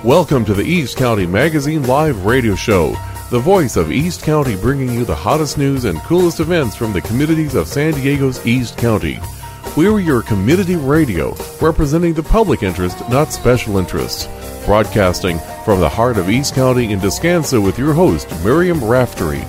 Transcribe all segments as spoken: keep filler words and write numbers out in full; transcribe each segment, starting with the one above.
Welcome to the East County Magazine Live Radio Show, the voice of East County, bringing you the hottest news and coolest events from the communities of San Diego's East County. We're your community radio, representing the public interest, not special interests. Broadcasting from the heart of East County in Descanso with your host, Miriam Raftery.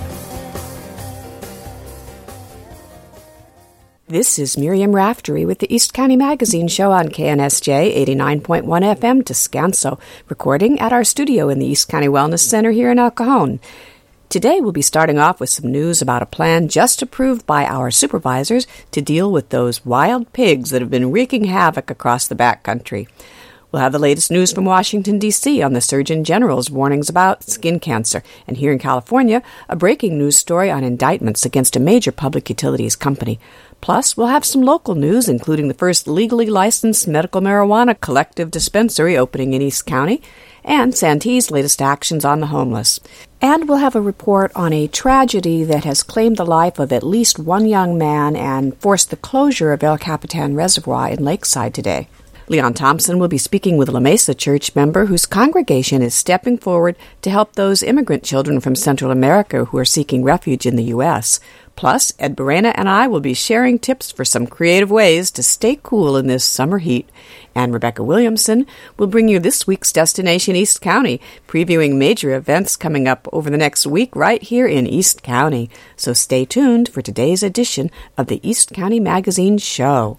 This is Miriam Raftery with the East County Magazine Show on K N S J eighty-nine point one F M Descanso, recording at our studio in the East County Wellness Center here in El Cajon. Today we'll be starting off with some news about a plan just approved by our supervisors to deal with those wild pigs that have been wreaking havoc across the backcountry. We'll have the latest news from Washington, D C on the Surgeon General's warnings about skin cancer. And here in California, a breaking news story on indictments against a major public utilities company. Plus, we'll have some local news, including the first legally licensed medical marijuana collective dispensary opening in East County, and Santee's latest actions on the homeless. And we'll have a report on a tragedy that has claimed the life of at least one young man and forced the closure of El Capitan Reservoir in Lakeside today. Leon Thompson will be speaking with a La Mesa Church member whose congregation is stepping forward to help those immigrant children from Central America who are seeking refuge in the U S Plus, Ed Barrena and I will be sharing tips for some creative ways to stay cool in this summer heat. And Rebecca Williamson will bring you this week's Destination East County, previewing major events coming up over the next week right here in East County. So stay tuned for today's edition of the East County Magazine Show.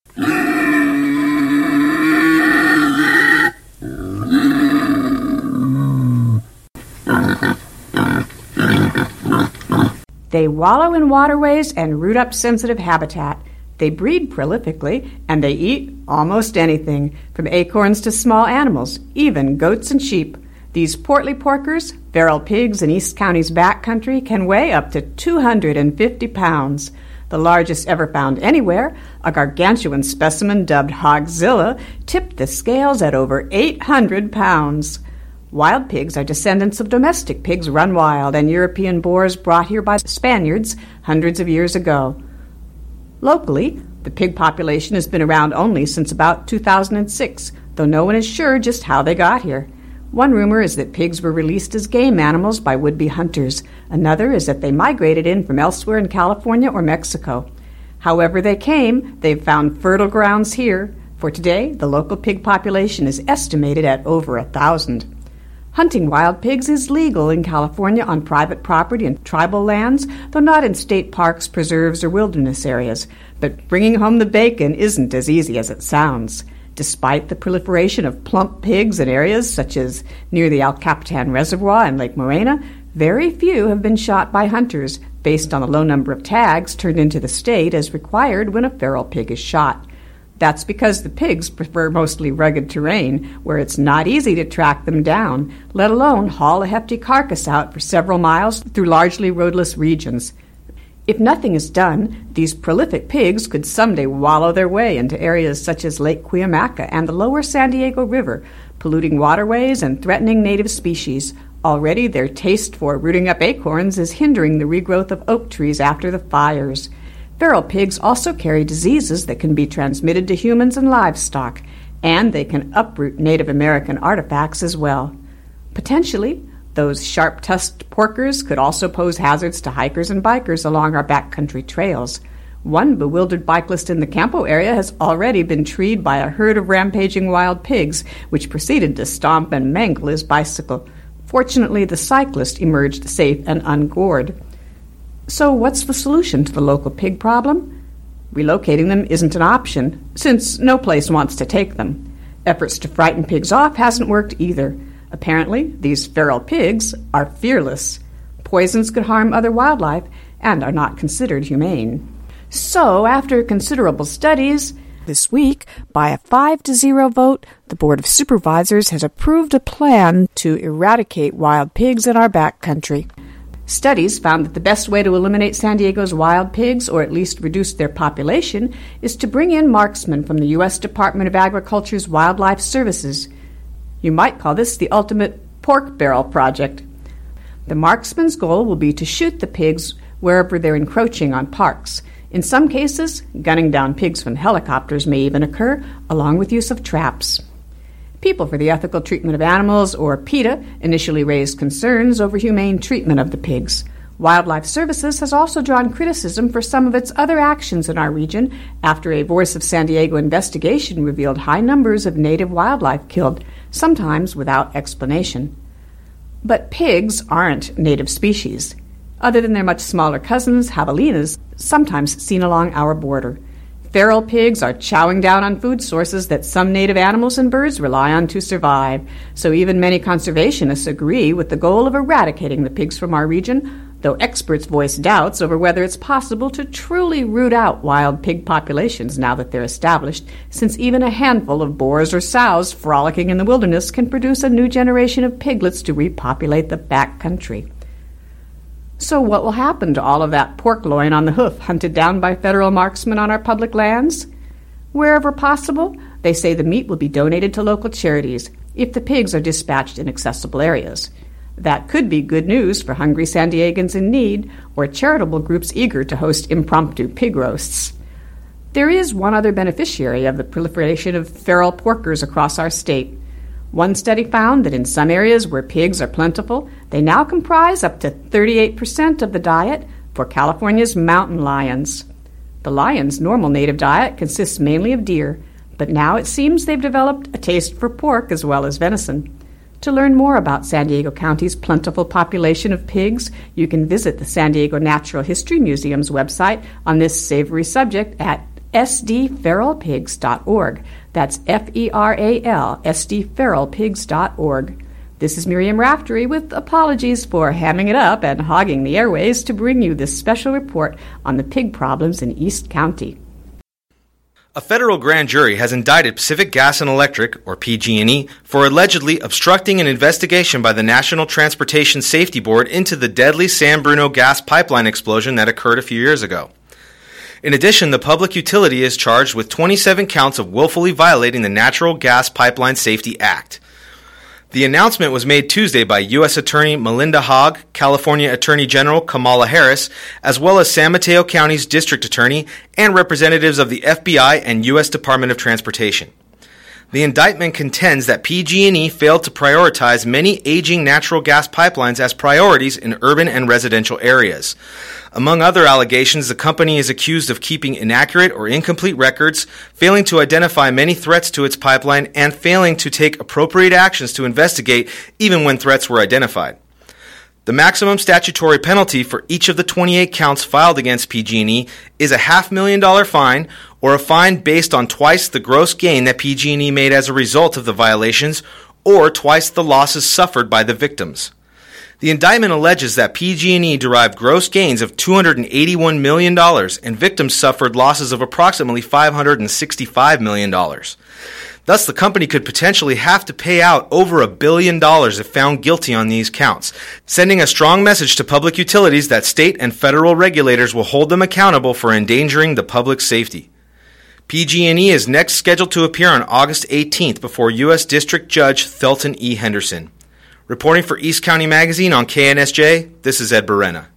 They wallow in waterways and root up sensitive habitat. They breed prolifically, and they eat almost anything, from acorns to small animals, even goats and sheep. These portly porkers, feral pigs in East County's backcountry, can weigh up to two hundred fifty pounds. The largest ever found anywhere, a gargantuan specimen dubbed Hogzilla, tipped the scales at over eight hundred pounds. Wild pigs are descendants of domestic pigs run wild and European boars brought here by Spaniards hundreds of years ago. Locally, the pig population has been around only since about two thousand six, though no one is sure just how they got here. One rumor is that pigs were released as game animals by would-be hunters. Another is that they migrated in from elsewhere in California or Mexico. However they came, they've found fertile grounds here. For today, the local pig population is estimated at over a thousand. Hunting wild pigs is legal in California on private property and tribal lands, though not in state parks, preserves, or wilderness areas. But bringing home the bacon isn't as easy as it sounds. Despite the proliferation of plump pigs in areas such as near the El Capitan Reservoir and Lake Morena, very few have been shot by hunters, based on the low number of tags turned into the state as required when a feral pig is shot. That's because the pigs prefer mostly rugged terrain, where it's not easy to track them down, let alone haul a hefty carcass out for several miles through largely roadless regions. If nothing is done, these prolific pigs could someday wallow their way into areas such as Lake Cuyamaca and the lower San Diego River, polluting waterways and threatening native species. Already their taste for rooting up acorns is hindering the regrowth of oak trees after the fires. Feral pigs also carry diseases that can be transmitted to humans and livestock, and they can uproot Native American artifacts as well. Potentially, those sharp-tusked porkers could also pose hazards to hikers and bikers along our backcountry trails. One bewildered bicyclist in the Campo area has already been treed by a herd of rampaging wild pigs, which proceeded to stomp and mangle his bicycle. Fortunately, the cyclist emerged safe and ungored. So what's the solution to the local pig problem? Relocating them isn't an option, since no place wants to take them. Efforts to frighten pigs off hasn't worked either. Apparently, these feral pigs are fearless. Poisons could harm other wildlife and are not considered humane. So, after considerable studies, this week, by a five to zero vote, the Board of Supervisors has approved a plan to eradicate wild pigs in our backcountry. Studies found that the best way to eliminate San Diego's wild pigs, or at least reduce their population, is to bring in marksmen from the U S Department of Agriculture's Wildlife Services. You might call this the ultimate pork barrel project. The marksman's goal will be to shoot the pigs wherever they're encroaching on parks. In some cases, gunning down pigs from helicopters may even occur, along with use of traps. People for the Ethical Treatment of Animals, or PETA, initially raised concerns over humane treatment of the pigs. Wildlife Services has also drawn criticism for some of its other actions in our region after a Voice of San Diego investigation revealed high numbers of native wildlife killed, sometimes without explanation. But pigs aren't native species, other than their much smaller cousins, javelinas, sometimes seen along our border. Feral pigs are chowing down on food sources that some native animals and birds rely on to survive, so even many conservationists agree with the goal of eradicating the pigs from our region, though experts voice doubts over whether it's possible to truly root out wild pig populations now that they're established, since even a handful of boars or sows frolicking in the wilderness can produce a new generation of piglets to repopulate the back country. So what will happen to all of that pork loin on the hoof hunted down by federal marksmen on our public lands? Wherever possible, they say the meat will be donated to local charities if the pigs are dispatched in accessible areas. That could be good news for hungry San Diegans in need or charitable groups eager to host impromptu pig roasts. There is one other beneficiary of the proliferation of feral porkers across our state. One study found that in some areas where pigs are plentiful, they now comprise up to thirty-eight percent of the diet for California's mountain lions. The lion's normal native diet consists mainly of deer, but now it seems they've developed a taste for pork as well as venison. To learn more about San Diego County's plentiful population of pigs, you can visit the San Diego Natural History Museum's website on this savory subject at s d feral pigs dot org. That's F E R A L, s d feral pigs dot org. This is Miriam Raftery with apologies for hamming it up and hogging the airways to bring you this special report on the pig problems in East County. A federal grand jury has indicted Pacific Gas and Electric, or P G and E, for allegedly obstructing an investigation by the National Transportation Safety Board into the deadly San Bruno gas pipeline explosion that occurred a few years ago. In addition, the public utility is charged with twenty-seven counts of willfully violating the Natural Gas Pipeline Safety Act. The announcement was made Tuesday by U S Attorney Melinda Hogg, California Attorney General Kamala Harris, as well as San Mateo County's District Attorney and representatives of the F B I and U S Department of Transportation. The indictment contends that P G and E failed to prioritize many aging natural gas pipelines as priorities in urban and residential areas. Among other allegations, the company is accused of keeping inaccurate or incomplete records, failing to identify many threats to its pipeline, and failing to take appropriate actions to investigate even when threats were identified. The maximum statutory penalty for each of the twenty-eight counts filed against P G and E is a half million dollar fine or a fine based on twice the gross gain that P G and E made as a result of the violations or twice the losses suffered by the victims. The indictment alleges that P G and E derived gross gains of two hundred eighty-one million dollars and victims suffered losses of approximately five hundred sixty-five million dollars. Thus, the company could potentially have to pay out over a billion dollars if found guilty on these counts, sending a strong message to public utilities that state and federal regulators will hold them accountable for endangering the public's safety. P G and E is next scheduled to appear on August eighteenth before U S District Judge Thelton E. Henderson. Reporting for East County Magazine on K N S J, this is Ed Berena.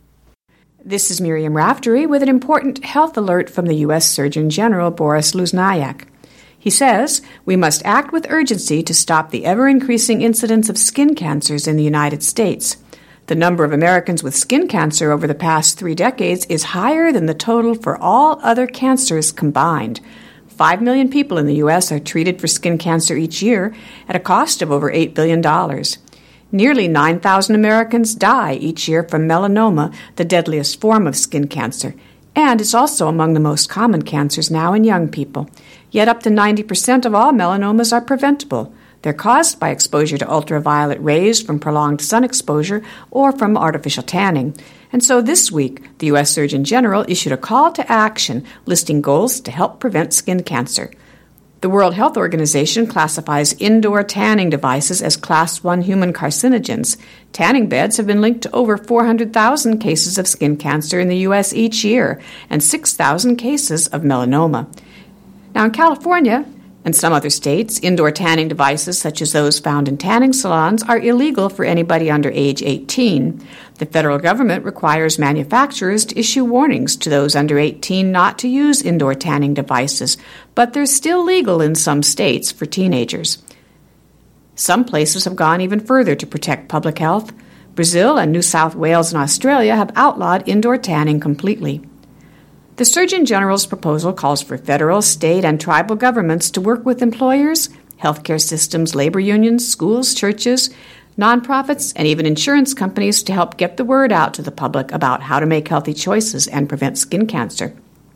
This is Miriam Raftery with an important health alert from the U S Surgeon General Boris Luznayak. He says, we must act with urgency to stop the ever-increasing incidence of skin cancers in the United States. The number of Americans with skin cancer over the past three decades is higher than the total for all other cancers combined. Five million people in the U S are treated for skin cancer each year at a cost of over eight billion dollars. Nearly nine thousand Americans die each year from melanoma, the deadliest form of skin cancer, and it's also among the most common cancers now in young people. Yet up to ninety percent of all melanomas are preventable. They're caused by exposure to ultraviolet rays from prolonged sun exposure or from artificial tanning. And so this week, the U S Surgeon General issued a call to action listing goals to help prevent skin cancer. The World Health Organization classifies indoor tanning devices as Class one human carcinogens. Tanning beds have been linked to over four hundred thousand cases of skin cancer in the U S each year and six thousand cases of melanoma. Now, in California and some other states, indoor tanning devices, such as those found in tanning salons, are illegal for anybody under age eighteen. The federal government requires manufacturers to issue warnings to those under eighteen not to use indoor tanning devices, but they're still legal in some states for teenagers. Some places have gone even further to protect public health. Brazil and New South Wales and Australia have outlawed indoor tanning completely. The Surgeon General's proposal calls for federal, state, and tribal governments to work with employers, healthcare systems, labor unions, schools, churches, nonprofits, and even insurance companies to help get the word out to the public about how to make healthy choices and prevent skin cancer.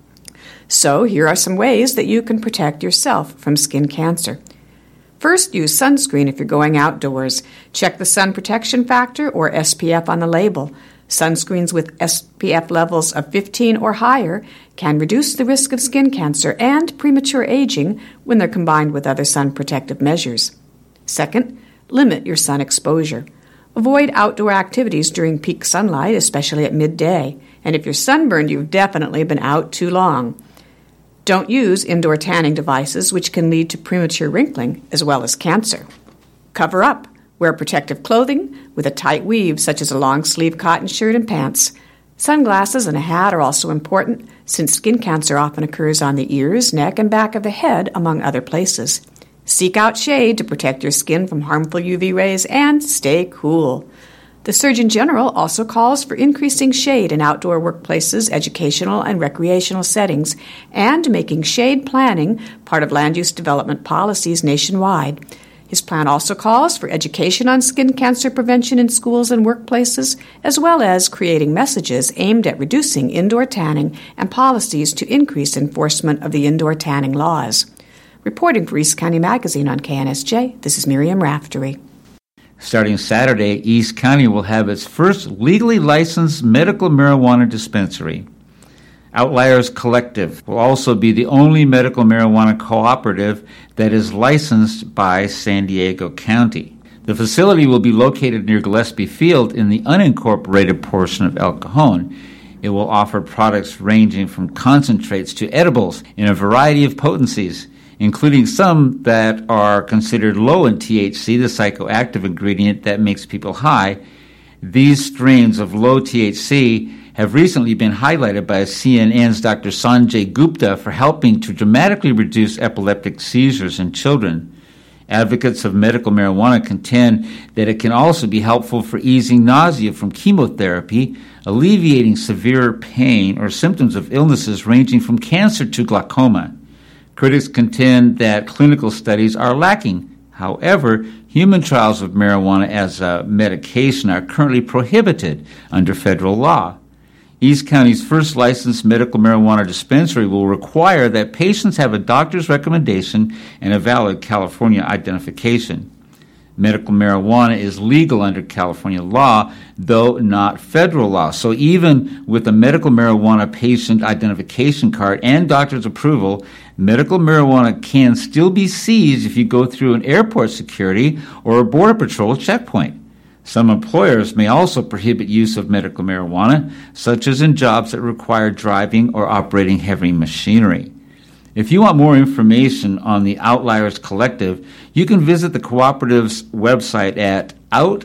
So here are some ways that you can protect yourself from skin cancer. First, use sunscreen if you're going outdoors. Check the sun protection factor, or S P F, on the label. Sunscreens with S P F levels of fifteen or higher can reduce the risk of skin cancer and premature aging when they're combined with other sun protective measures. Second, limit your sun exposure. Avoid outdoor activities during peak sunlight, especially at midday. And if you're sunburned, you've definitely been out too long. Don't use indoor tanning devices, which can lead to premature wrinkling as well as cancer. Cover up. Wear protective clothing with a tight weave, such as a long-sleeve cotton shirt and pants. Sunglasses and a hat are also important, since skin cancer often occurs on the ears, neck, and back of the head, among other places. Seek out shade to protect your skin from harmful U V rays, and stay cool. The Surgeon General also calls for increasing shade in outdoor workplaces, educational and recreational settings, and making shade planning part of land use development policies nationwide. His plan also calls for education on skin cancer prevention in schools and workplaces, as well as creating messages aimed at reducing indoor tanning and policies to increase enforcement of the indoor tanning laws. Reporting for East County Magazine on K N S J, this is Miriam Raftery. Starting Saturday, East County will have its first legally licensed medical marijuana dispensary. Outliers Collective will also be the only medical marijuana cooperative that is licensed by San Diego County. The facility will be located near Gillespie Field in the unincorporated portion of El Cajon. It will offer products ranging from concentrates to edibles in a variety of potencies, including some that are considered low in T H C, the psychoactive ingredient that makes people high. These strains of low T H C have recently been highlighted by C N N's Doctor Sanjay Gupta for helping to dramatically reduce epileptic seizures in children. Advocates of medical marijuana contend that it can also be helpful for easing nausea from chemotherapy, alleviating severe pain or symptoms of illnesses ranging from cancer to glaucoma. Critics contend that clinical studies are lacking. However, human trials of marijuana as a medication are currently prohibited under federal law. East County's first licensed medical marijuana dispensary will require that patients have a doctor's recommendation and a valid California identification. Medical marijuana is legal under California law, though not federal law. So even with a medical marijuana patient identification card and doctor's approval, medical marijuana can still be seized if you go through an airport security or a border patrol checkpoint. Some employers may also prohibit use of medical marijuana, such as in jobs that require driving or operating heavy machinery. If you want more information on the Outliers Collective, you can visit the cooperative's website at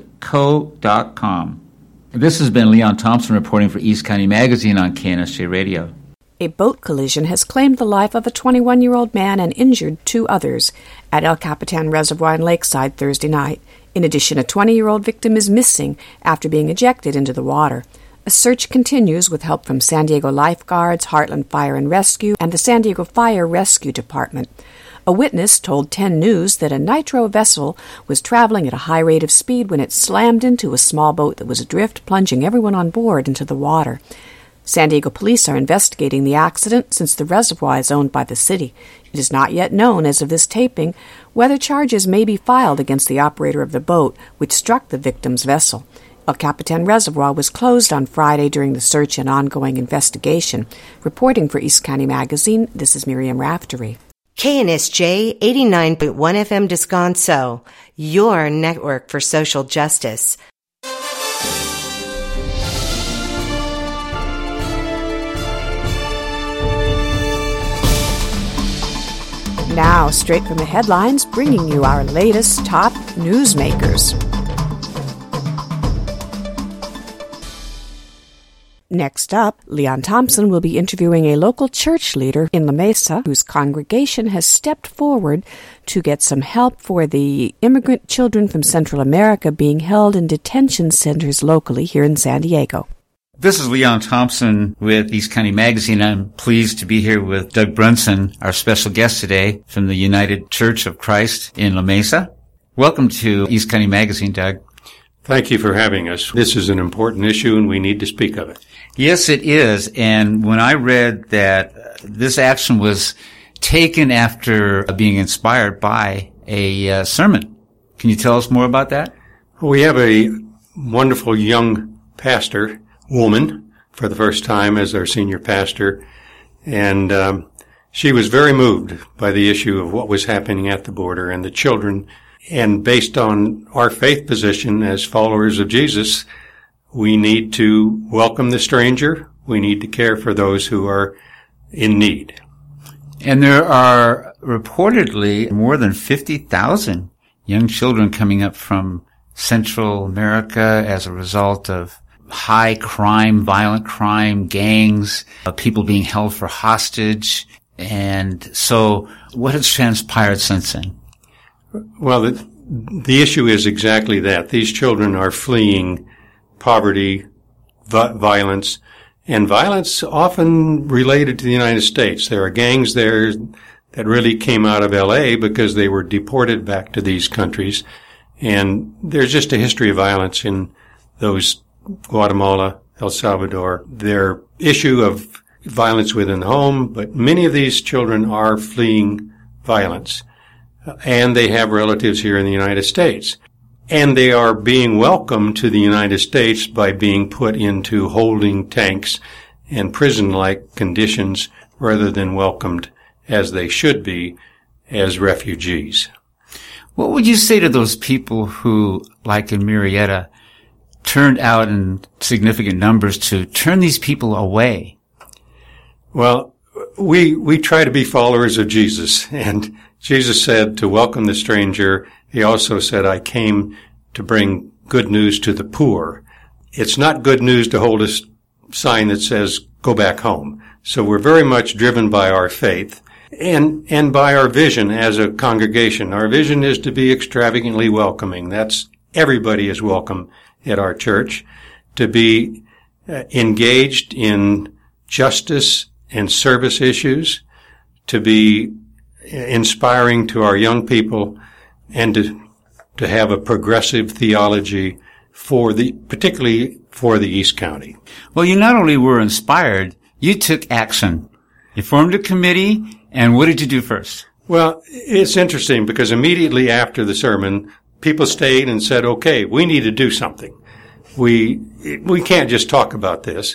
outco dot com. This has been Leon Thompson reporting for East County Magazine on K N S J Radio. A boat collision has claimed the life of a twenty-one-year-old man and injured two others at El Capitan Reservoir in Lakeside Thursday night. In addition, a twenty-year-old victim is missing after being ejected into the water. A search continues with help from San Diego Lifeguards, Heartland Fire and Rescue, and the San Diego Fire Rescue Department. A witness told ten News that a nitro vessel was traveling at a high rate of speed when it slammed into a small boat that was adrift, plunging everyone on board into the water. San Diego police are investigating the accident since the reservoir is owned by the city. It is not yet known, as of this taping, whether charges may be filed against the operator of the boat which struck the victim's vessel. El Capitan Reservoir was closed on Friday during the search and ongoing investigation. Reporting for East County Magazine, this is Miriam Raftery. K N S J eighty-nine point one F M Descanso, your network for social justice. Now, straight from the headlines, bringing you our latest top newsmakers. Next up, Leon Thompson will be interviewing a local church leader in La Mesa whose congregation has stepped forward to get some help for the immigrant children from Central America being held in detention centers locally here in San Diego. This is Leon Thompson with East County Magazine. I'm pleased to be here with Doug Brunson, our special guest today from the United Church of Christ in La Mesa. Welcome to East County Magazine, Doug. Thank you for having us. This is an important issue and we need to speak of it. Yes, it is. And when I read that this action was taken after being inspired by a uh, sermon, can you tell us more about that? We have a wonderful young pastor, woman, for the first time as our senior pastor, and um, she was very moved by the issue of what was happening at the border and the children. And based on our faith position as followers of Jesus, we need to welcome the stranger. We need to care for those who are in need. And there are reportedly more than fifty thousand young children coming up from Central America as a result of high crime, violent crime, gangs, uh, people being held for hostage. And so what has transpired since then? Well, the, the issue is exactly that. These children are fleeing poverty, vi- violence, and violence often related to the United States. There are gangs there that really came out of L A because they were deported back to these countries. And there's just a history of violence in those Guatemala, El Salvador, their issue of violence within the home, but many of these children are fleeing violence. And they have relatives here in the United States. And they are being welcomed to the United States by being put into holding tanks and prison-like conditions rather than welcomed as they should be as refugees. What would you say to those people who, like in Murrieta, turned out in significant numbers to turn these people away? Well, we we try to be followers of Jesus, and Jesus said to welcome the stranger. He also said, I came to bring good news to the poor. It's not good news to hold a sign that says, go back home. So we're very much driven by our faith and and by our vision as a congregation. Our vision is to be extravagantly welcoming. That's everybody is welcome at our church, to be uh, engaged in justice and service issues, to be inspiring to our young people, and to to have a progressive theology for the, particularly for the East County. Well, you not only were inspired, you took action. You formed a committee, and what did you do first? Well, it's interesting because immediately after the sermon, people stayed and said, okay, we need to do something. We, we can't just talk about this.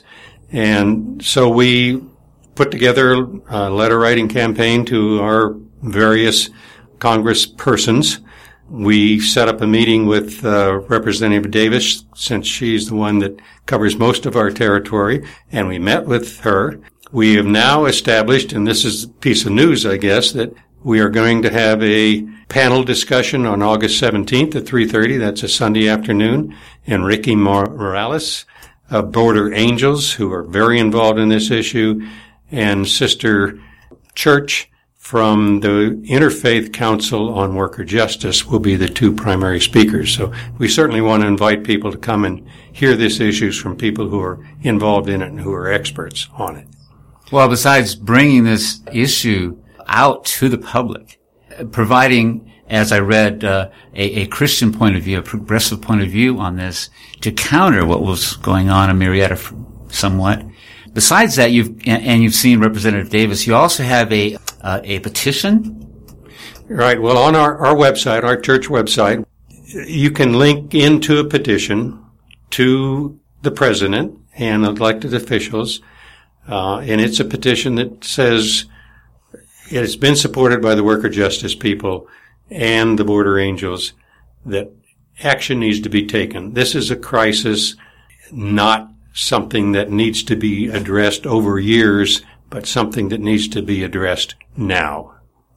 And so we put together a letter writing campaign to our various congresspersons. We set up a meeting with uh, Representative Davis, since she's the one that covers most of our territory, and we met with her. We have now established, and this is a piece of news, I guess, that we are going to have a panel discussion on August seventeenth at three thirty. That's a Sunday afternoon. And Ricky Morales of Border Angels, who are very involved in this issue, and Sister Church from the Interfaith Council on Worker Justice will be the two primary speakers. So we certainly want to invite people to come and hear these issues from people who are involved in it and who are experts on it. Well, besides bringing this issue out to the public, providing, as I read, uh, a, a Christian point of view, a progressive point of view on this to counter what was going on in Murrieta somewhat. Besides that, you've and you've seen Representative Davis. You also have a uh, a petition. Right. Well, on our, our website, our church website, you can link into a petition to the president and elected officials, uh, and it's a petition that says it has been supported by the worker justice people and the Border Angels that action needs to be taken. This is a crisis, not something that needs to be addressed over years, but something that needs to be addressed now.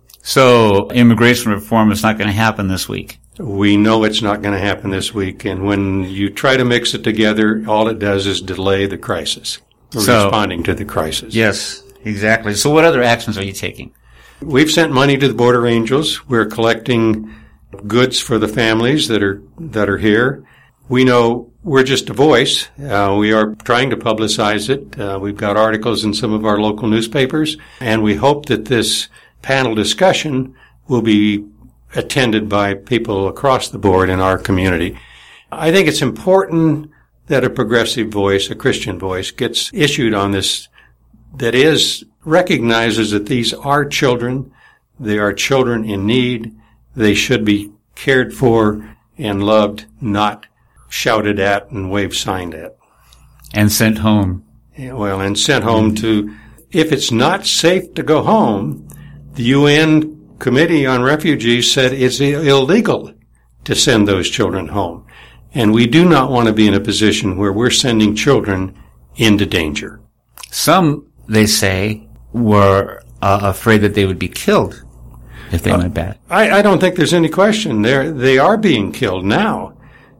So immigration reform is not going to happen this week. We know it's not going to happen this week, and when you try to mix it together, all it does is delay the crisis. so, responding to the crisis. Yes, exactly. So what other actions are you taking? We've sent money to the Border Angels. We're collecting goods for the families that are that are here. We know we're just a voice. Uh, we are trying to publicize it. Uh, we've got articles in some of our local newspapers, and we hope that this panel discussion will be attended by people across the board in our community. I think it's important that a progressive voice, a Christian voice, gets issued on this, that is, recognizes that these are children. They are children in need. They should be cared for and loved, not shouted at and wave signed at. And sent home. Yeah, well, and sent home to, if it's not safe to go home, the U N Committee on Refugees said it's illegal to send those children home. And we do not want to be in a position where we're sending children into danger. Some, they say, were uh, afraid that they would be killed if they uh, went back. I, I don't think there's any question. They're, they are being killed now.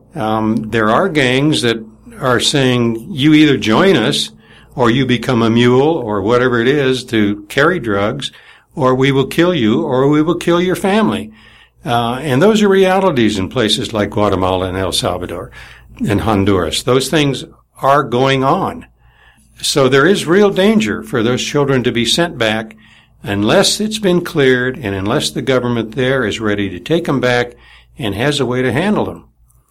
Um, there are gangs that are saying, you either join us or you become a mule or whatever it is to carry drugs, or we will kill you or we will kill your family. Uh, and those are realities in places like Guatemala and El Salvador and Honduras. Those things are going on. So there is real danger for those children to be sent back unless it's been cleared and unless the government there is ready to take them back and has a way to handle them.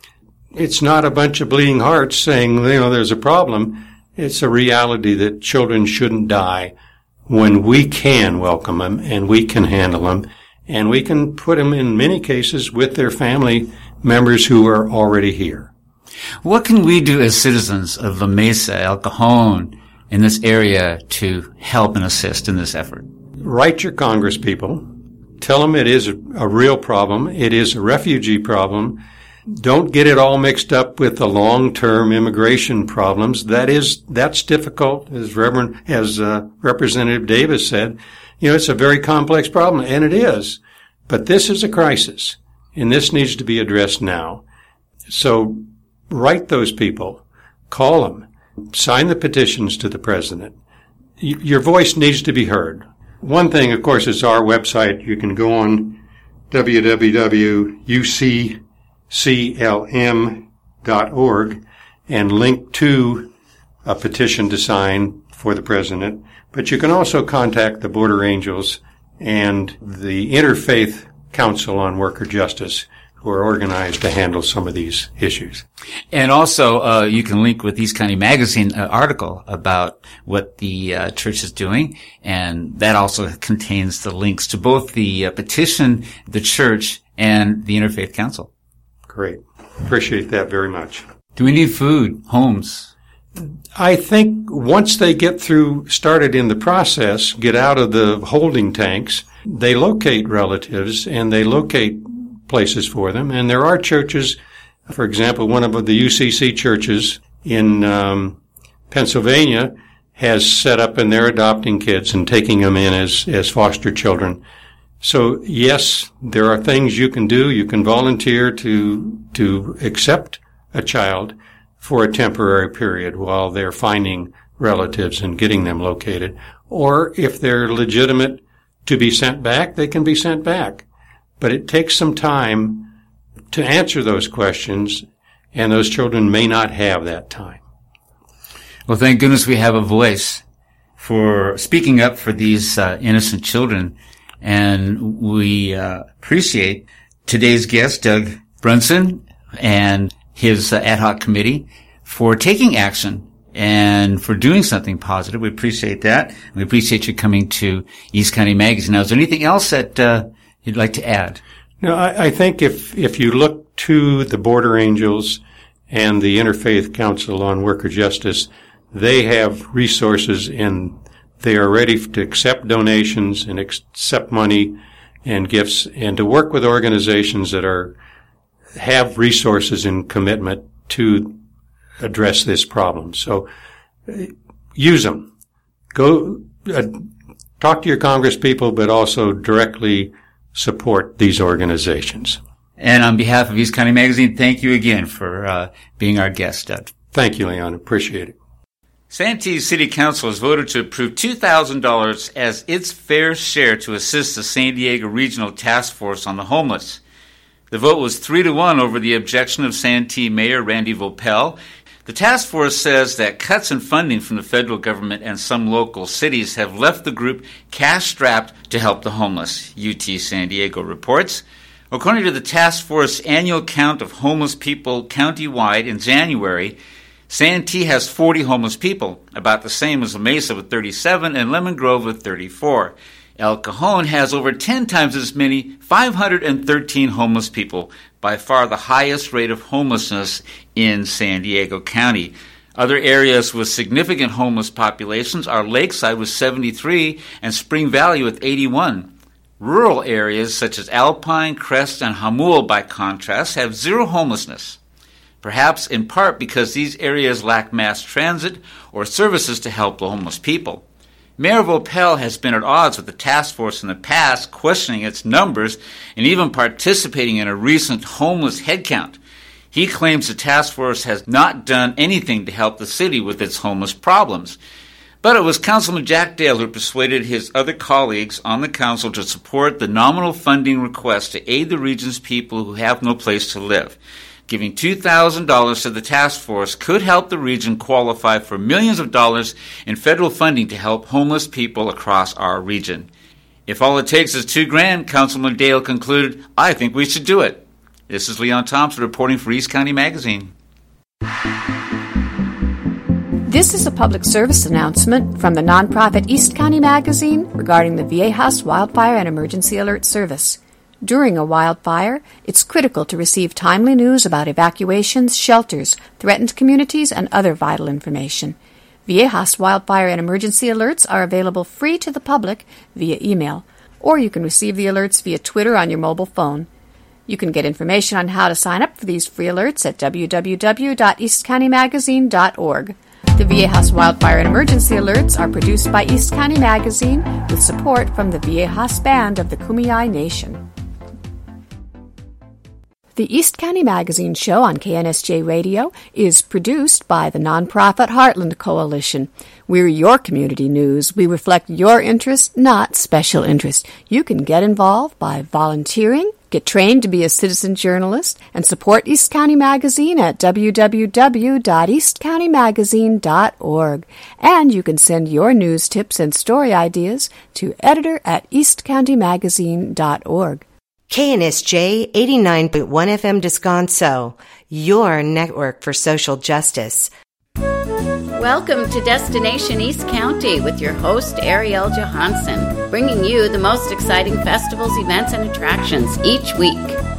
It's not a bunch of bleeding hearts saying, you know, there's a problem. It's a reality that children shouldn't die when we can welcome them and we can handle them. And we can put them in many cases with their family members who are already here. What can we do as citizens of La Mesa, El Cajon, in this area to help and assist in this effort? Write your Congress people. Tell them it is a, a real problem. It is a refugee problem. Don't get it all mixed up with the long-term immigration problems. That is, that's difficult, as Reverend, as uh, Representative Davis said. You know, it's a very complex problem, and it is. But this is a crisis, and this needs to be addressed now. So write those people, call them, sign the petitions to the president. Y- your voice needs to be heard. One thing, of course, is our website. You can go on w w w dot u c c l m dot org and link to a petition to sign for the president. But you can also contact the Border Angels and the Interfaith Council on Worker Justice, who are organized to handle some of these issues. And also, uh, you can link with East County Magazine uh, article about what the uh, church is doing, and that also contains the links to both the uh, petition, the church, and the Interfaith Council. Great. Appreciate that very much. Do we need food, homes? I think once they get through, started in the process, get out of the holding tanks, they locate relatives and they locate places for them. And there are churches, for example, one of the U C C churches in um, Pennsylvania has set up and they're adopting kids and taking them in as, as foster children. So yes, there are things you can do. You can volunteer to, to accept a child for a temporary period while they're finding relatives and getting them located. Or if they're legitimate to be sent back, they can be sent back. But it takes some time to answer those questions, and those children may not have that time. Well, thank goodness we have a voice for speaking up for these uh, innocent children. And we uh, appreciate today's guest, Doug Brunson, and his uh, ad hoc committee for taking action and for doing something positive. We appreciate that. We appreciate you coming to East County Magazine. Now, is there anything else that uh, you'd like to add? No, I, I think if if you look to the Border Angels and the Interfaith Council on Worker Justice, they have resources and they are ready to accept donations and accept money and gifts and to work with organizations that are have resources and commitment to address this problem. So uh, use them. Go uh, talk to your Congress people, but also directly support these organizations. And on behalf of East County Magazine, thank you again for uh, being our guest, Doug. Thank you, Leon. Appreciate it. Santee City Council has voted to approve two thousand dollars as its fair share to assist the San Diego Regional Task Force on the Homeless. The vote was three to one over the objection of Santee Mayor Randy Vopel. The task force says that cuts in funding from the federal government and some local cities have left the group cash-strapped to help the homeless, U T San Diego reports. According to the task force annual count of homeless people countywide in January, Santee has forty homeless people, about the same as La Mesa with thirty-seven and Lemon Grove with thirty-four. El Cajon has over ten times as many, five hundred thirteen homeless people, by far the highest rate of homelessness in San Diego County. Other areas with significant homeless populations are Lakeside with seventy-three and Spring Valley with eighty-one. Rural areas such as Alpine, Crest, and Jamul, by contrast, have zero homelessness, perhaps in part because these areas lack mass transit or services to help the homeless people. Mayor Vopel has been at odds with the task force in the past, questioning its numbers and even participating in a recent homeless headcount. He claims the task force has not done anything to help the city with its homeless problems. But it was Councilman Jack Dale who persuaded his other colleagues on the council to support the nominal funding request to aid the region's people who have no place to live. Giving two thousand dollars to the task force could help the region qualify for millions of dollars in federal funding to help homeless people across our region. If all it takes is two grand, Councilman Dale concluded, I think we should do it. This is Leon Thompson reporting for East County Magazine. This is a public service announcement from the nonprofit East County Magazine regarding the Viejas Wildfire and Emergency Alert Service. During a wildfire, it's critical to receive timely news about evacuations, shelters, threatened communities, and other vital information. Viejas Wildfire and Emergency Alerts are available free to the public via email, or you can receive the alerts via Twitter on your mobile phone. You can get information on how to sign up for these free alerts at w w w dot east county magazine dot org. The Viejas Wildfire and Emergency Alerts are produced by East County Magazine with support from the Viejas Band of the Kumeyaay Nation. The East County Magazine show on K N S J Radio is produced by the nonprofit Heartland Coalition. We're your community news. We reflect your interest, not special interest. You can get involved by volunteering, get trained to be a citizen journalist, and support East County Magazine at w w w dot east county magazine dot org. And you can send your news tips and story ideas to editor at east county magazine dot org. K N S J eighty-nine point one F M Descanso, your network for social justice. Welcome to Destination East County with your host, Ariel Johansson, bringing you the most exciting festivals, events, and attractions each week.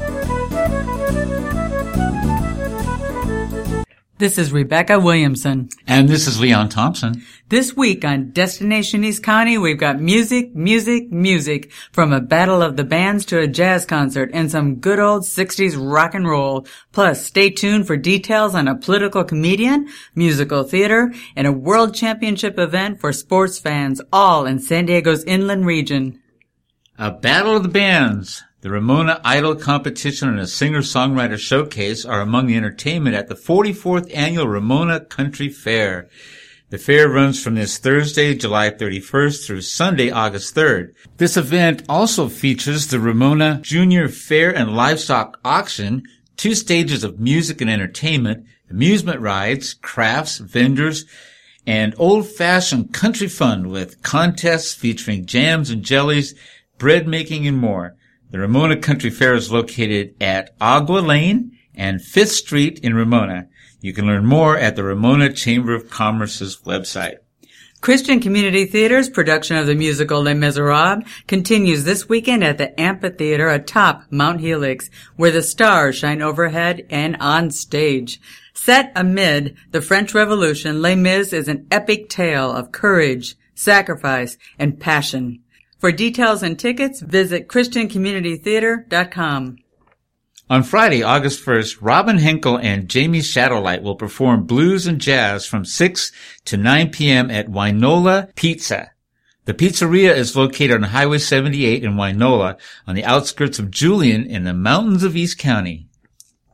This is Rebecca Williamson. And this is Leon Thompson. This week on Destination East County, we've got music, music, music, from a battle of the bands to a jazz concert and some good old sixties rock and roll. Plus, stay tuned for details on a political comedian, musical theater, and a world championship event for sports fans, all in San Diego's inland region. A battle of the bands. The Ramona Idol competition and a singer-songwriter showcase are among the entertainment at the forty-fourth Annual Ramona Country Fair. The fair runs from this Thursday, July thirty-first through Sunday, August third. This event also features the Ramona Junior Fair and Livestock Auction, two stages of music and entertainment, amusement rides, crafts, vendors, and old-fashioned country fun with contests featuring jams and jellies, bread making, and more. The Ramona Country Fair is located at Agua Lane and fifth Street in Ramona. You can learn more at the Ramona Chamber of Commerce's website. Christian Community Theater's production of the musical Les Miserables continues this weekend at the amphitheater atop Mount Helix, where the stars shine overhead and on stage. Set amid the French Revolution, Les Mis is an epic tale of courage, sacrifice, and passion. For details and tickets, visit christian community theater dot com. On Friday, August first, Robin Henkel and Jamie Shadowlight will perform blues and jazz from six to nine p.m. at Wynola Pizza. The pizzeria is located on Highway seventy-eight in Wynola, on the outskirts of Julian in the mountains of East County.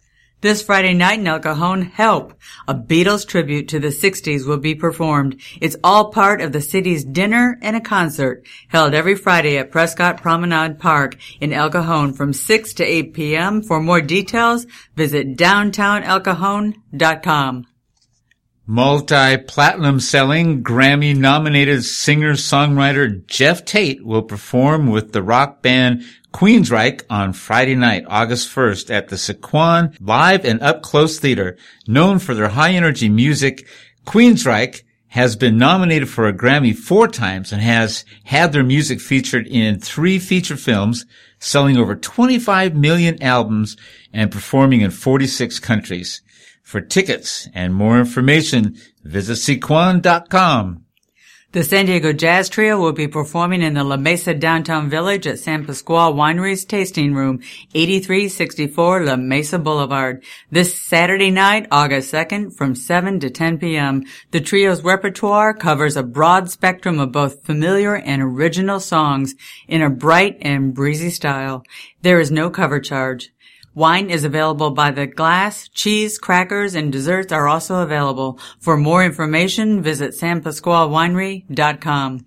This Friday night in El Cajon, Help! A Beatles tribute to the sixties will be performed. It's all part of the city's dinner and a concert held every Friday at Prescott Promenade Park in El Cajon from six to eight p.m. For more details, visit downtown el cajon dot com. Multi-platinum selling, Grammy-nominated singer-songwriter Jeff Tate will perform with the rock band Queensryche on Friday night, August first at the Sycuan Live and Up Close Theater. Known for their high-energy music, Queensryche has been nominated for a Grammy four times and has had their music featured in three feature films, selling over twenty-five million albums and performing in forty-six countries. For tickets and more information, visit sycuan dot com. The San Diego Jazz Trio will be performing in the La Mesa Downtown Village at San Pasqual Winery's Tasting Room, eighty-three sixty-four La Mesa Boulevard, this Saturday night, August second, from seven to ten p.m. The trio's repertoire covers a broad spectrum of both familiar and original songs in a bright and breezy style. There is no cover charge. Wine is available by the glass. Cheese, crackers, and desserts are also available. For more information, visit san pasqual winery dot com.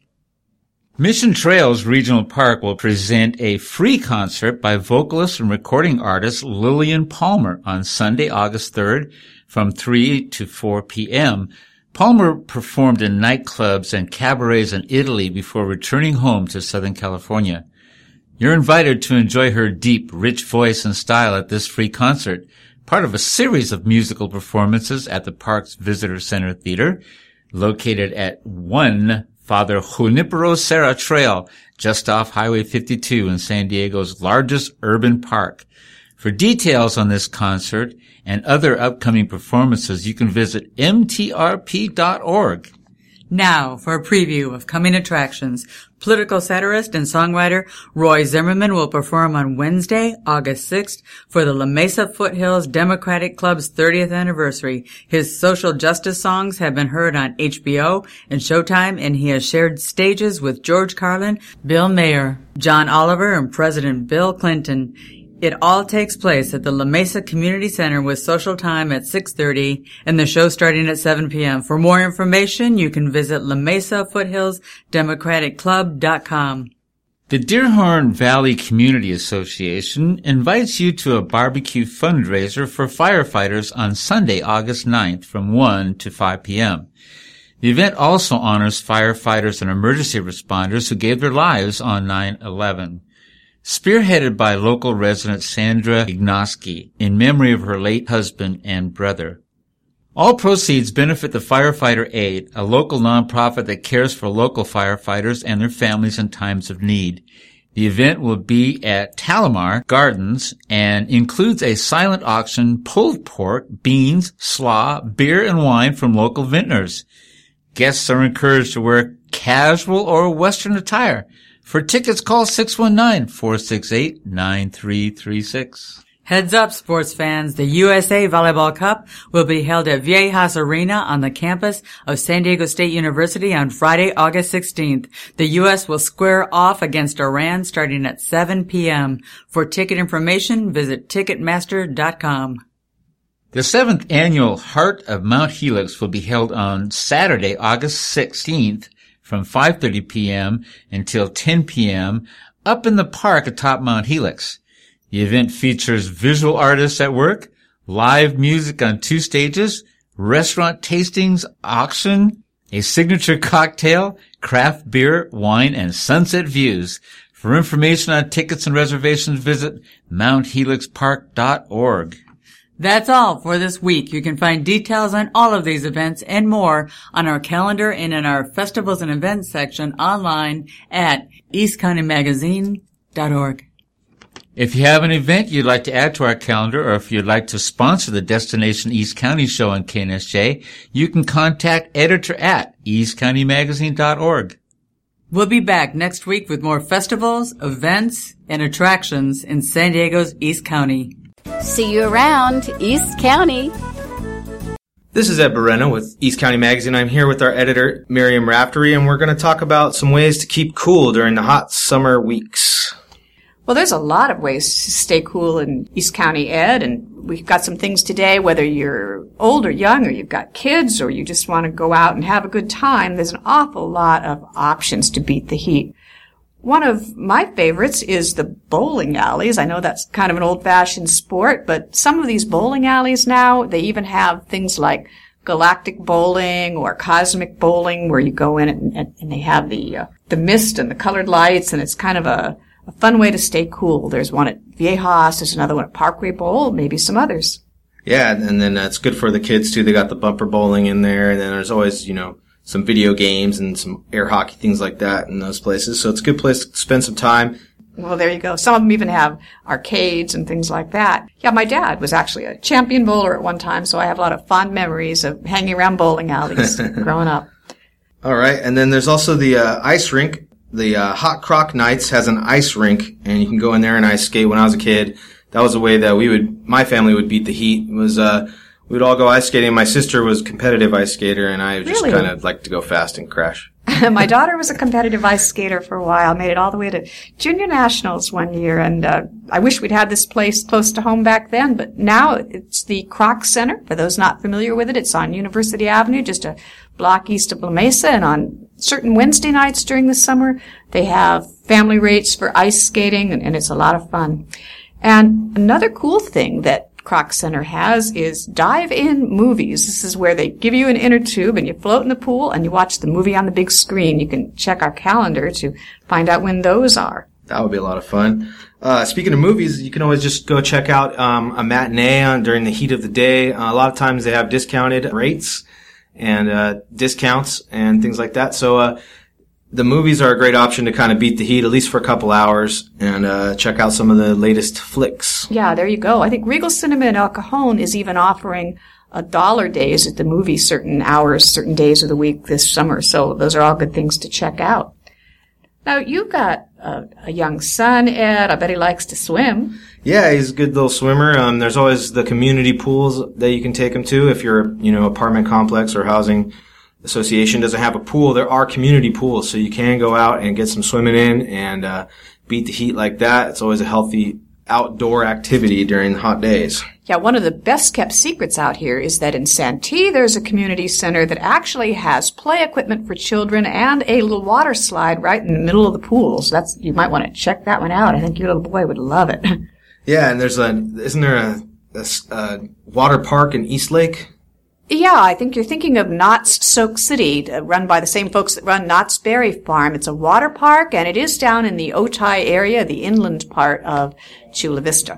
Mission Trails Regional Park will present a free concert by vocalist and recording artist Lillian Palmer on Sunday, August third from three to four p.m. Palmer performed in nightclubs and cabarets in Italy before returning home to Southern California. You're invited to enjoy her deep, rich voice and style at this free concert, part of a series of musical performances at the park's Visitor Center Theater, located at one Father Junipero Serra Trail, just off Highway fifty-two in San Diego's largest urban park. For details on this concert and other upcoming performances, you can visit m t r p dot org. Now, for a preview of coming attractions, political satirist and songwriter Roy Zimmerman will perform on Wednesday, August sixth, for the La Mesa Foothills Democratic Club's thirtieth anniversary. His social justice songs have been heard on H B O and Showtime, and he has shared stages with George Carlin, Bill Maher, John Oliver, and President Bill Clinton. It all takes place at the La Mesa Community Center with social time at six thirty and the show starting at seven p.m. For more information, you can visit La Mesa Foothills Democratic Club dot com. The Deerhorn Valley Community Association invites you to a barbecue fundraiser for firefighters on Sunday, August ninth from one to five p.m. The event also honors firefighters and emergency responders who gave their lives on nine eleven. Spearheaded by local resident Sandra Ignoski in memory of her late husband and brother. All proceeds benefit the Firefighter Aid, a local nonprofit that cares for local firefighters and their families in times of need. The event will be at Talamar Gardens and includes a silent auction, pulled pork, beans, slaw, beer, and wine from local vintners. Guests are encouraged to wear casual or Western attire. For tickets, call six one nine, four six eight, nine three three six. Heads up, sports fans. The U S A Volleyball Cup will be held at Viejas Arena on the campus of San Diego State University on Friday, August sixteenth. The U S will square off against Iran starting at seven p.m. For ticket information, visit ticketmaster dot com. The seventh annual Heart of Mount Helix will be held on Saturday, August sixteenth, from five thirty p.m. until ten p.m. up in the park atop Mount Helix. The event features visual artists at work, live music on two stages, restaurant tastings, auction, a signature cocktail, craft beer, wine, and sunset views. For information on tickets and reservations, visit mount helix park dot org. That's all for this week. You can find details on all of these events and more on our calendar and in our festivals and events section online at east county magazine dot org. If you have an event you'd like to add to our calendar, or if you'd like to sponsor the Destination East County show on K N S J, you can contact editor at east county magazine dot org. We'll be back next week with more festivals, events, and attractions in San Diego's East County. See you around East County. This is Ed Barreno with East County Magazine. I'm here with our editor, Miriam Raftery, and we're going to talk about some ways to keep cool during the hot summer weeks. Well, there's a lot of ways to stay cool in East County Ed, and we've got some things today, whether you're old or young, or you've got kids, or you just want to go out and have a good time. There's an awful lot of options to beat the heat. One of my favorites is the bowling alleys. I know that's kind of an old-fashioned sport, but some of these bowling alleys now, they even have things like galactic bowling or cosmic bowling, where you go in and, and, and they have the uh, the mist and the colored lights, and it's kind of a A fun way to stay cool. There's one at Viejas, there's another one at Parkway Bowl, maybe some others. Yeah, and then that's good for the kids, too. They got the bumper bowling in there, and then there's always, you know, some video games and some air hockey, things like that in those places. So it's a good place to spend some time. Well, there you go. Some of them even have arcades and things like that. Yeah, my dad was actually a champion bowler at one time, so I have a lot of fond memories of hanging around bowling alleys growing up. All right, and then there's also the uh, ice rink. The uh, Hot Crock Nights has an ice rink, and you can go in there and ice skate. When I was a kid, that was the way that we would, my family would beat the heat. It was, uh, we would all go ice skating. My sister was a competitive ice skater, and I just Really? kind of liked to go fast and crash. My daughter was a competitive ice skater for a while, made it all the way to junior nationals one year, and uh, I wish we'd had this place close to home back then, but now it's the Kroc Center. For those not familiar with it, it's on University Avenue, just a block east of La Mesa, and on certain Wednesday nights during the summer, they have family rates for ice skating, and, and it's a lot of fun. And another cool thing that Kroc Center has is dive-in movies. This is where they give you an inner tube and you float in the pool and you watch the movie on the big screen. You can check our calendar to find out when those are. That would be a lot of fun. Uh, speaking of movies, you can always just go check out um, a matinee on, during the heat of the day. Uh, a lot of times they have discounted rates and uh, discounts and things like that. So uh, the movies are a great option to kind of beat the heat, at least for a couple hours, and uh, check out some of the latest flicks. Yeah, there you go. I think Regal Cinema in El Cajon is even offering a dollar days at the movie certain hours, certain days of the week this summer. So those are all good things to check out. Now, you've got a, a young son, Ed. I bet he likes to swim. Yeah, he's a good little swimmer. Um, there's always the community pools that you can take him to if your, you know, apartment complex or housing association doesn't have a pool. There are community pools, so you can go out and get some swimming in and uh, beat the heat like that. It's always a healthy outdoor activity during the hot days. Yeah, one of the best kept secrets out here is that in Santee there's a community center that actually has play equipment for children and a little water slide right in the middle of the pool. So that's, you might want to check that one out. I think your little boy would love it. Yeah, and there's a, isn't there a, a, a water park in Eastlake? Yeah, I think you're thinking of Knott's Soak City, uh, run by the same folks that run Knott's Berry Farm. It's a water park, and it is down in the Otay area, the inland part of Chula Vista.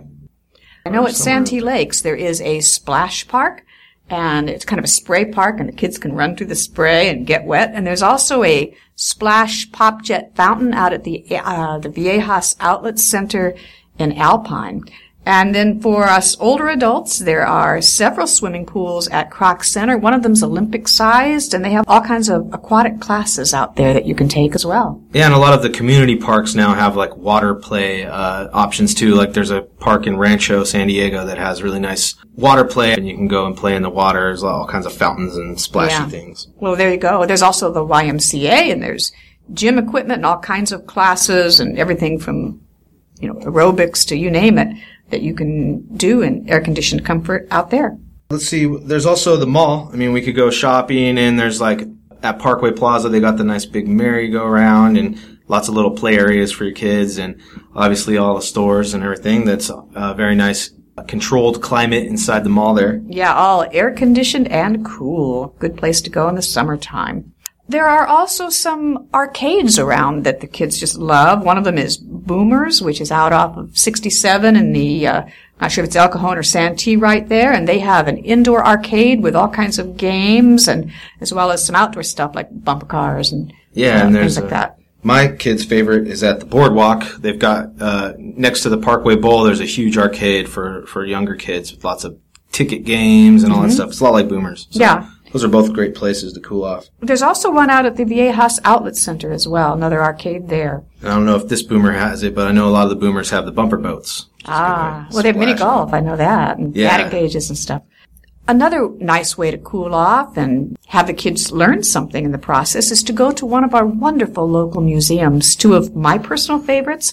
I know at Santee Lakes there is a splash park, and it's kind of a spray park, and the kids can run through the spray and get wet. And there's also a splash pop jet fountain out at the uh, the Viejas Outlet Center in Alpine. And then for us older adults, there are several swimming pools at Kroc Center. One of them's Olympic-sized, and they have all kinds of aquatic classes out there that you can take as well. Yeah, and a lot of the community parks now have, like, water play uh options, too. Like, there's a park in Rancho, San Diego that has really nice water play, and you can go and play in the water. There's all kinds of fountains and splashy Yeah. things. Well, there you go. There's also the Y M C A, and there's gym equipment and all kinds of classes and everything from, you know, aerobics to you name it, that you can do in air-conditioned comfort out there. Let's see, there's also the mall. I mean, we could go shopping, and there's, like, at Parkway Plaza, they got the nice big merry-go-round and lots of little play areas for your kids, and obviously all the stores and everything. That's a very nice controlled climate inside the mall there. Yeah, all air-conditioned and cool. Good place to go in the summertime. There are also some arcades around that the kids just love. One of them is Boomers, which is out off of sixty-seven in the, uh, not sure if it's El Cajon or Santee right there, and they have an indoor arcade with all kinds of games, and as well as some outdoor stuff like bumper cars and, yeah, uh, and there's things like a, that. My kid's favorite is at the Boardwalk. They've got, uh, next to the Parkway Bowl, there's a huge arcade for, for younger kids with lots of ticket games and all Mm-hmm. that stuff. It's a lot like Boomers. So Yeah. Those are both great places to cool off. There's also one out at the Viejas Outlet Center as well, another arcade there. I don't know if this Boomer has it, but I know a lot of the Boomers have the bumper boats. Ah, well, they have mini golf, I know that, and Yeah. batting cages and stuff. Another nice way to cool off and have the kids learn something in the process is to go to one of our wonderful local museums. Two of my personal favorites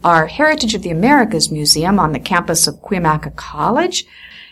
our Heritage of the Americas Museum on the campus of Cuyamaca College.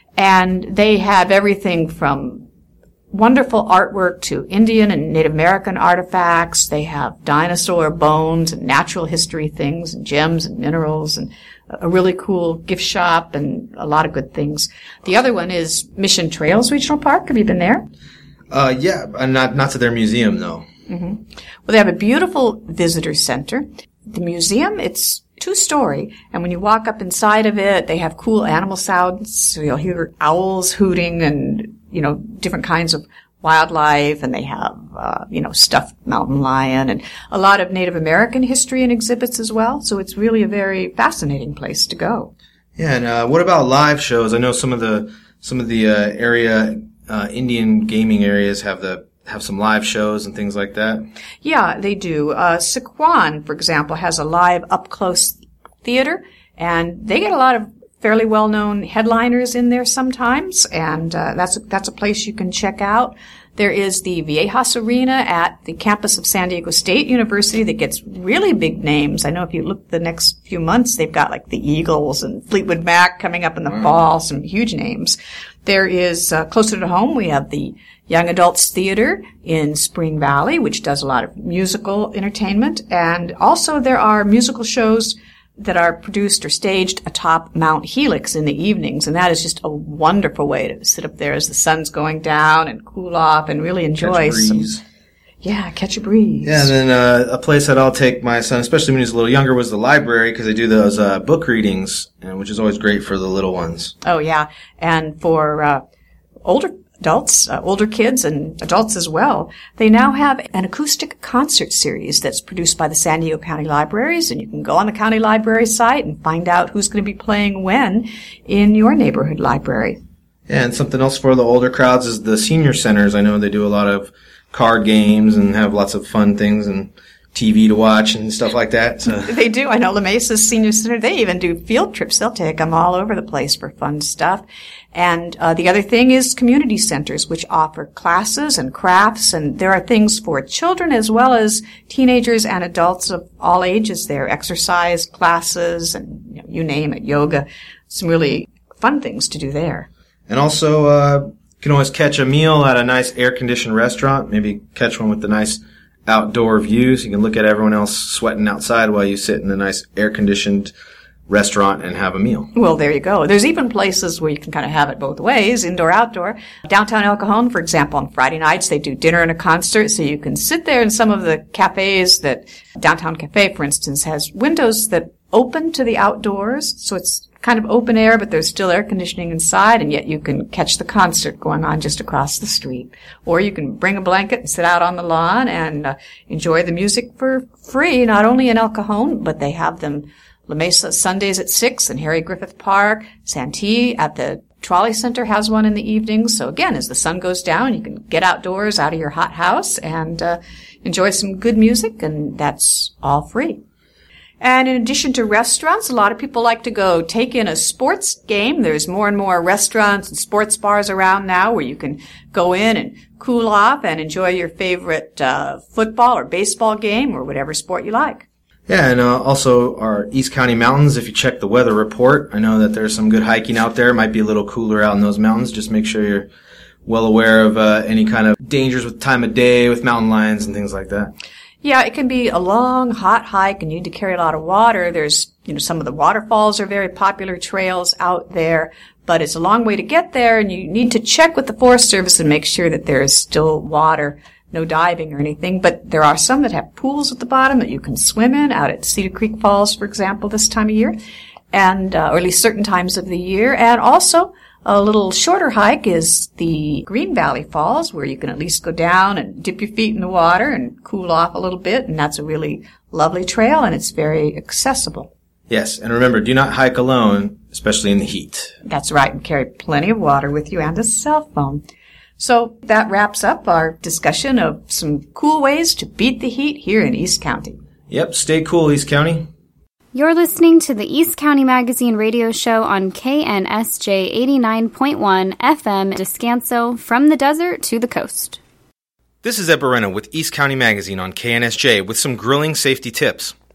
And they have everything from wonderful artwork to Indian and Native American artifacts. They have dinosaur bones and natural history things and gems and minerals and a really cool gift shop and a lot of good things. The other one is Mission Trails Regional Park. Have you been there? Uh, yeah, and not not to their museum, though. Mm-hmm. Well, they have a beautiful visitor center. The museum, it's two-story, and when you walk up inside of it, they have cool animal sounds. So you'll hear owls hooting and, you know, different kinds of wildlife, and they have, uh, you know, stuffed mountain lion and a lot of Native American history and exhibits as well. So it's really a very fascinating place to go. Yeah, and uh, what about live shows? I know some of the some of the uh, area uh, Indian gaming areas have the have some live shows and things like that. Yeah, they do. Uh, Sycuan, for example, has a live up-close theater, and they get a lot of fairly well-known headliners in there sometimes, and uh, that's a, that's a place you can check out. There is the Viejas Arena at the campus of San Diego State University that gets really big names. I know if you look the next few months, they've got like the Eagles and Fleetwood Mac coming up in the wow. fall, some huge names. There is, uh, closer to home, we have the Young Adults Theater in Spring Valley, which does a lot of musical entertainment, and also there are musical shows that are produced or staged atop Mount Helix in the evenings, and that is just a wonderful way to sit up there as the sun's going down and cool off and really enjoy catch a breeze. some. Yeah, catch a breeze. Yeah, and then uh, a place that I'll take my son, especially when he's a little younger, was the library, because they do those uh, book readings, and which is always great for the little ones. Oh yeah, and for uh, older adults, uh, older kids and adults as well, they now have an acoustic concert series that's produced by the San Diego County Libraries, and you can go on the county library site and find out who's going to be playing when in your neighborhood library. Yeah, and something else for the older crowds is the senior centers. I know they do a lot of card games and have lots of fun things and T V to watch and stuff like that. So. They do. I know La Mesa's Senior Center, they even do field trips. They'll take them all over the place for fun stuff. And uh, the other thing is community centers, which offer classes and crafts, and there are things for children as well as teenagers and adults of all ages there. Exercise classes and, you know, you name it, yoga. Some really fun things to do there. And also, uh, you can always catch a meal at a nice air-conditioned restaurant. Maybe catch one with the nice outdoor views. You can look at everyone else sweating outside while you sit in a nice air-conditioned restaurant and have a meal. Well, there you go. There's even places where you can kind of have it both ways, indoor, outdoor. Downtown El Cajon, for example, on Friday nights, they do dinner and a concert, so you can sit there in some of the cafes that, Downtown Cafe, for instance, has windows that open to the outdoors, so it's kind of open air, but there's still air conditioning inside, and yet you can catch the concert going on just across the street. Or you can bring a blanket and sit out on the lawn and uh, enjoy the music for free, not only in El Cajon, but they have them La Mesa Sundays at six in Harry Griffith Park. Santee at the Trolley Center has one in the evenings. So again, as the sun goes down, you can get outdoors out of your hot house and uh, enjoy some good music, and that's all free. And in addition to restaurants, a lot of people like to go take in a sports game. There's more and more restaurants and sports bars around now where you can go in and cool off and enjoy your favorite uh, football or baseball game or whatever sport you like. Yeah, and uh, also our East County mountains, if you check the weather report, I know that there's some good hiking out there. It might be a little cooler out in those mountains. Just make sure you're well aware of uh, any kind of dangers with time of day, with mountain lions and things like that. Yeah, it can be a long, hot hike and you need to carry a lot of water. There's, you know, some of the waterfalls are very popular trails out there, but it's a long way to get there, and you need to check with the Forest Service and make sure that there is still water, no diving or anything. But there are some that have pools at the bottom that you can swim in, out at Cedar Creek Falls, for example, this time of year, and uh, or at least certain times of the year. And also, a little shorter hike is the Green Valley Falls, where you can at least go down and dip your feet in the water and cool off a little bit, and that's a really lovely trail, and it's very accessible. Yes, and remember, do not hike alone, especially in the heat. That's right, and carry plenty of water with you and a cell phone. So that wraps up our discussion of some cool ways to beat the heat here in East County. Yep, stay cool, East County. You're listening to the East County Magazine radio show on K N S J eighty-nine point one F M Descanso, from the desert to the coast. This is Ed Barrena with East County Magazine on K N S J with some grilling safety tips.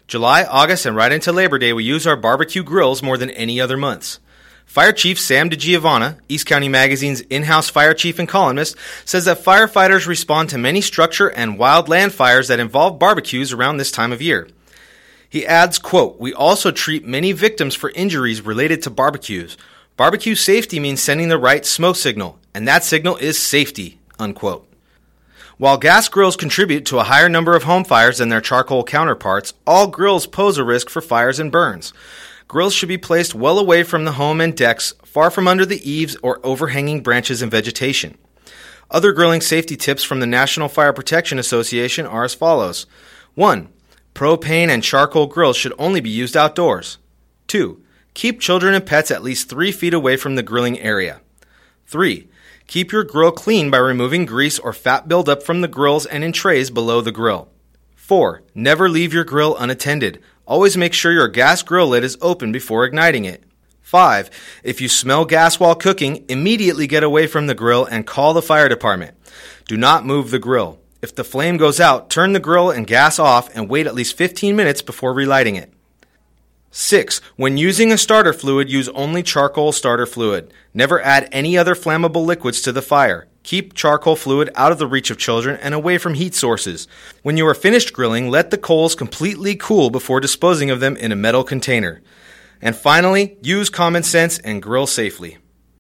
July, August, and right into Labor Day, we use our barbecue grills more than any other months. Fire Chief Sam DiGiovanna, East County Magazine's in-house fire chief and columnist, says that firefighters respond to many structure and wildland fires that involve barbecues around this time of year. He adds, quote, "We also treat many victims for injuries related to barbecues. Barbecue safety means sending the right smoke signal, and that signal is safety," unquote. While gas grills contribute to a higher number of home fires than their charcoal counterparts, all grills pose a risk for fires and burns. Grills should be placed well away from the home and decks, far from under the eaves or overhanging branches and vegetation. Other grilling safety tips from the National Fire Protection Association are as follows. one. Propane and charcoal grills should only be used outdoors. two. Keep children and pets at least three feet away from the grilling area. three. Keep your grill clean by removing grease or fat buildup from the grills and in trays below the grill. four. Never leave your grill unattended. Always make sure your gas grill lid is open before igniting it. five. If you smell gas while cooking, immediately get away from the grill and call the fire department. Do not move the grill. If the flame goes out, turn the grill and gas off and wait at least fifteen minutes before relighting it. six. When using a starter fluid, use only charcoal starter fluid. Never add any other flammable liquids to the fire. Keep charcoal fluid out of the reach of children and away from heat sources. When you are finished grilling, let the coals completely cool before disposing of them in a metal container. And finally, use common sense and grill safely.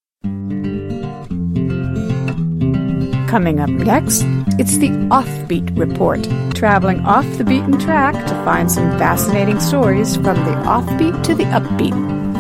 Coming up next, it's the Offbeat Report, traveling off the beaten track to find some fascinating stories from the offbeat to the upbeat.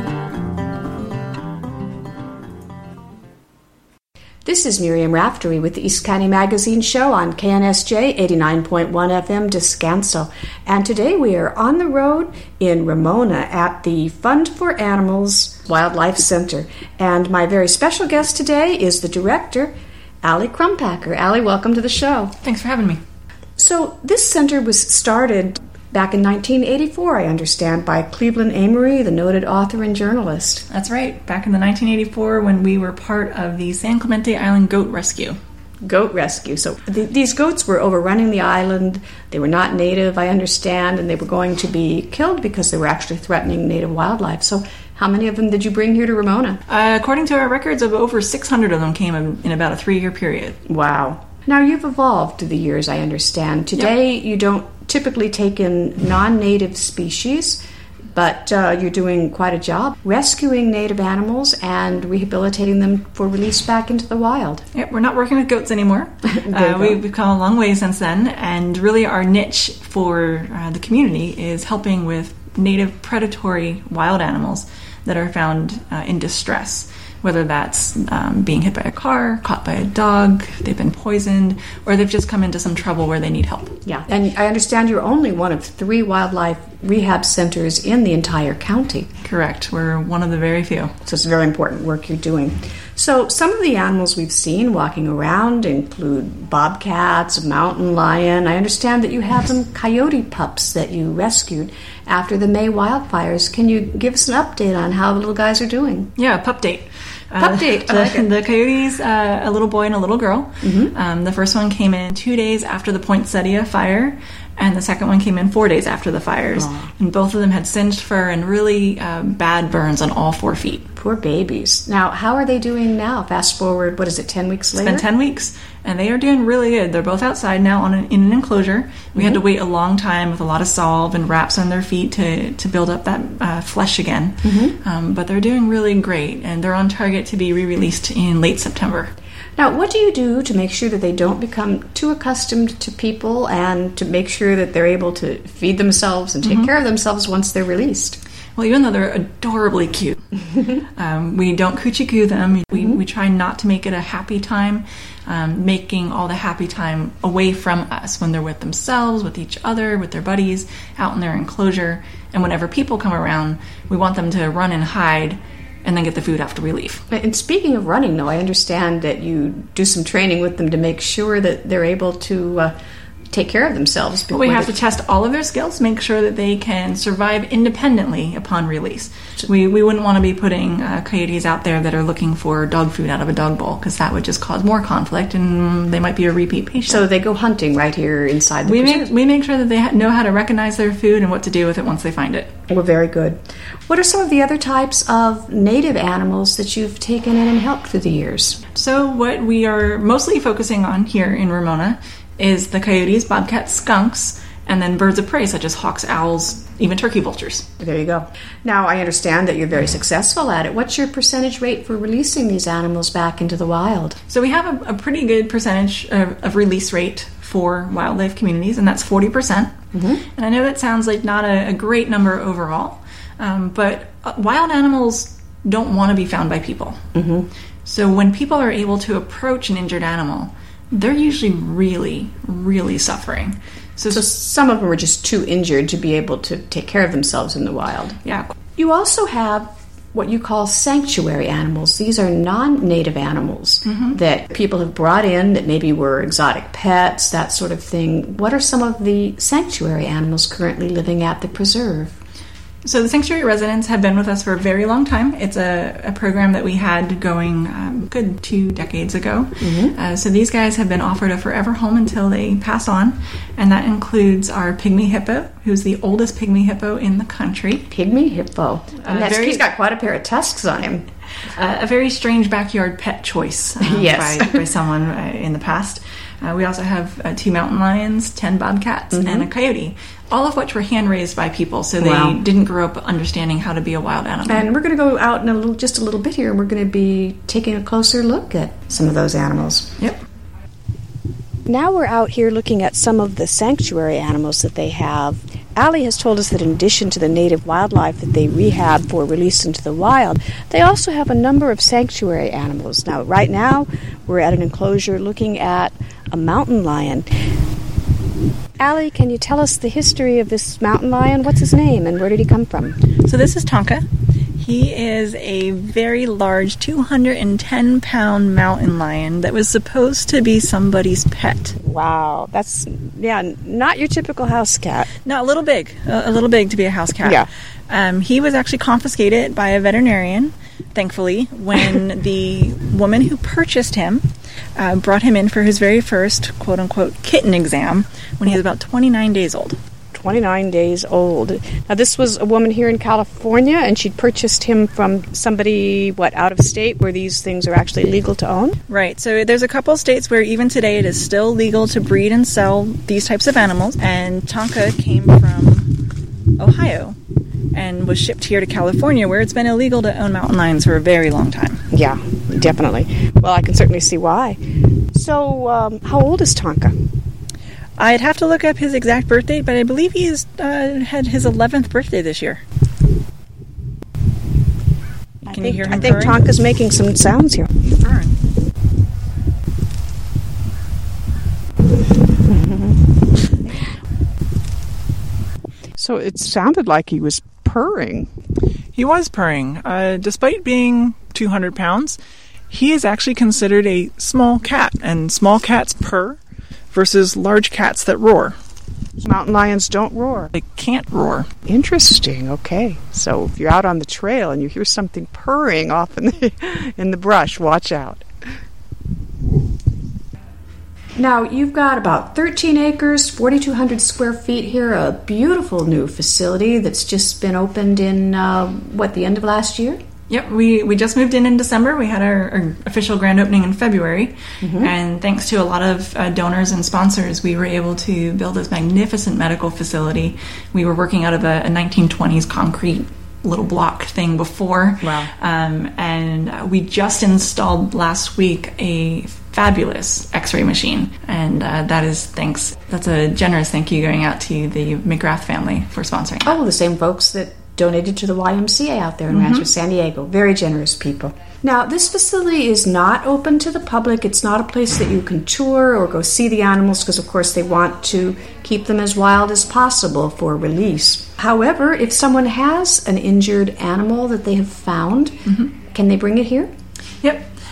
This is Miriam Raftery with the East County Magazine Show on K N S J eighty-nine point one F M Descanso. And today we are on the road in Ramona at the Fund for Animals Wildlife Center. And my very special guest today is the director, Allie Crumpacker. Allie, welcome to the show. Thanks for having me. So this center was started back in nineteen eighty-four, I understand, by Cleveland Amory, the noted author and journalist. That's right. Back in the nineteen eighty-four when we were part of the San Clemente Island Goat Rescue. Goat rescue. So th- these goats were overrunning the island. They were not native, I understand, and they were going to be killed because they were actually threatening native wildlife. So how many of them did you bring here to Ramona? Uh, according to our records, of over six hundred of them came in, in about a three-year period. Wow. Now, you've evolved through the years, I understand. Today, yep. You don't typically take in non-native species, but uh, you're doing quite a job rescuing native animals and rehabilitating them for release back into the wild. Yep, we're not working with goats anymore. uh, we, we've come a long way since then, and really our niche for uh, the community is helping with native predatory wild animals that are found uh, in distress, whether that's um, being hit by a car, caught by a dog, they've been poisoned, or they've just come into some trouble where they need help. Yeah, and I understand you're only one of three wildlife rehab centers in the entire county. Correct. We're one of the very few. So it's very important work you're doing. So some of the animals we've seen walking around include bobcats, a mountain lion. I understand that you have some coyote pups that you rescued after the May wildfires. Can you give us an update on how the little guys are doing? Yeah, pup date. Pup date. Uh, the, like the coyotes, uh, a little boy and a little girl. Mm-hmm. Um, the first one came in two days after the Poinsettia fire, and the second one came in four days after the fires. Aww. And both of them had singed fur and really uh, bad burns on all four feet. Poor babies. Now, how are they doing now? Fast forward, what is it, ten weeks later? It's been ten weeks, and they are doing really good. They're both outside now on an, in an enclosure. We mm-hmm. had to wait a long time with a lot of salve and wraps on their feet to, to build up that uh, flesh again. Mm-hmm. Um, but they're doing really great, and they're on target to be re-released in late September. Now, what do you do to make sure that they don't become too accustomed to people and to make sure that they're able to feed themselves and take mm-hmm. care of themselves once they're released? Well, even though they're adorably cute, um, we don't coochie-coo them. We, mm-hmm. we try not to make it a happy time, um, making all the happy time away from us when they're with themselves, with each other, with their buddies, out in their enclosure. And whenever people come around, we want them to run and hide and then get the food after we leave. And speaking of running, though, I understand that you do some training with them to make sure that they're able to uh, take care of themselves. Well, we have to test all of their skills, make sure that they can survive independently upon release. We we wouldn't want to be putting uh, coyotes out there that are looking for dog food out of a dog bowl, because that would just cause more conflict, and they might be a repeat patient. So they go hunting right here inside the we preserve. make we make sure that they ha- know how to recognize their food and what to do with it once they find it. Well, very good. What are some of the other types of native animals that you've taken in and helped through the years? So what we are mostly focusing on here in Ramona is the coyotes, bobcats, skunks, and then birds of prey such as hawks, owls, even turkey vultures. There you go. Now, I understand that you're very successful at it. What's your percentage rate for releasing these animals back into the wild? So we have a, a pretty good percentage of, of release rate for wildlife communities, and that's forty percent. Mm-hmm. And I know that sounds like not a, a great number overall, um, but uh, wild animals don't want to be found by people. Mm-hmm. So when people are able to approach an injured animal, they're usually really, really suffering. So, so some of them are just too injured to be able to take care of themselves in the wild. Yeah. You also have what you call sanctuary animals. These are non-native animals mm-hmm. that people have brought in that maybe were exotic pets, that sort of thing. What are some of the sanctuary animals currently living at the preserve? So the sanctuary residents have been with us for a very long time. It's a, a program that we had going um, good two decades ago. Mm-hmm. Uh, so these guys have been offered a forever home until they pass on, and that includes our pygmy hippo, who's the oldest pygmy hippo in the country. Pygmy hippo. And uh, very, he's got quite a pair of tusks on him. Uh, a very strange backyard pet choice uh, yes. by, by someone uh, in the past. Uh, we also have uh, two mountain lions, ten bobcats, mm-hmm. and a coyote, all of which were hand-raised by people, so they wow. didn't grow up understanding how to be a wild animal. And we're going to go out in a little, just a little bit here, and we're going to be taking a closer look at some of those animals. Yep. Now we're out here looking at some of the sanctuary animals that they have. Allie has told us that in addition to the native wildlife that they rehab for release into the wild, they also have a number of sanctuary animals. Now, right now, we're at an enclosure looking at a mountain lion. Allie, can you tell us the history of this mountain lion? What's his name and where did he come from? So this is Tonka. He is a very large two hundred ten pound mountain lion that was supposed to be somebody's pet. Wow, that's, yeah, not your typical house cat. No, a little big, a, a little big to be a house cat. Yeah. Um, he was actually confiscated by a veterinarian, thankfully, when the woman who purchased him uh, brought him in for his very first quote-unquote kitten exam when he was about twenty-nine days old. twenty-nine days old. Now, this was a woman here in California, and she'd purchased him from somebody, what, out of state, where these things are actually legal to own? Right. So there's a couple states where even today it is still legal to breed and sell these types of animals. And Tonka came from Ohio and was shipped here to California, where it's been illegal to own mountain lions for a very long time. Yeah, definitely. Well, I can certainly see why. So, um, how old is Tonka? I'd have to look up his exact birth date, but I believe he's uh, had his eleventh birthday this year. I Can think, you hear him I think purring? Tonka's making some sounds here. He's purring. So it sounded like he was purring. He was purring. Uh, despite being two hundred pounds, he is actually considered a small cat, and small cats purr versus large cats that roar. Mountain lions don't roar. They can't roar. Interesting. Okay. So if you're out on the trail and you hear something purring off in the, in the brush, watch out. Now, you've got about thirteen acres, forty-two hundred square feet here, a beautiful new facility that's just been opened in, uh, what, the end of last year? Yep, we, we just moved in in December. We had our, our official grand opening in February. Mm-hmm. And thanks to a lot of uh, donors and sponsors, we were able to build this magnificent medical facility. We were working out of a, a nineteen twenties concrete little block thing before. Wow. Um, and we just installed last week a fabulous x-ray machine. And uh, that is thanks, that's a generous thank you going out to the McGrath family for sponsoring that. Oh, the same folks that donated to the Y M C A out there in mm-hmm. Rancho San Diego. Very generous people. Now, this facility is not open to the public. It's not a place that you can tour or go see the animals because, of course, they want to keep them as wild as possible for release. However, if someone has an injured animal that they have found, mm-hmm. can they bring it here? Yep.